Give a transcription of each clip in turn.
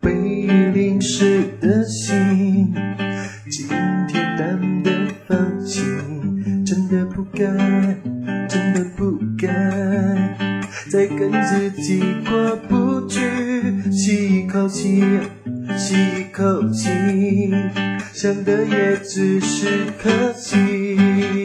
被雨淋湿的心，今天淡的放弃，真的不该，真的不该再跟自己过不去。吸一口气，吸一口气，想的也只是可惜。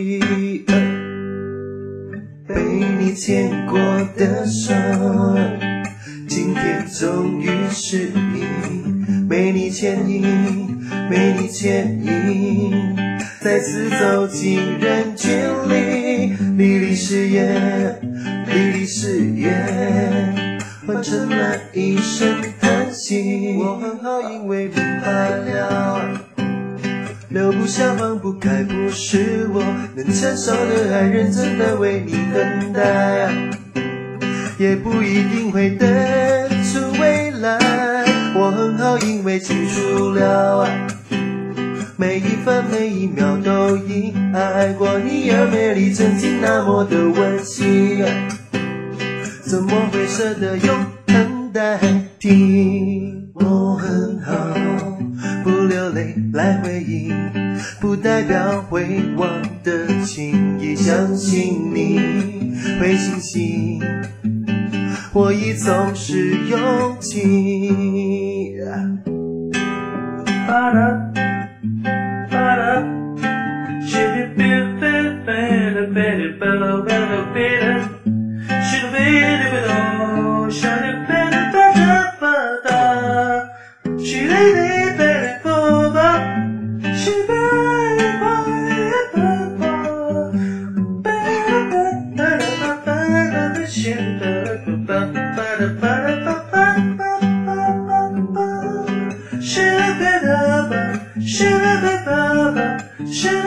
被你牵过的手，今天终于是你，没你牵引，没你牵引，再次走进人群里，离离誓言，离离誓言，换成了一声叹息。我很好，因为明白了，留不下放不开不是我能承受的爱，认真的为你等待，也不一定会等出未来。我很好，因为清楚了，每一分每一秒都因爱过你而美丽，曾经那么的温馨，怎么会舍得用恨代替？我很好，不流泪来回应，不代表会忘的情谊，相信你会清醒，我已总是用尽。是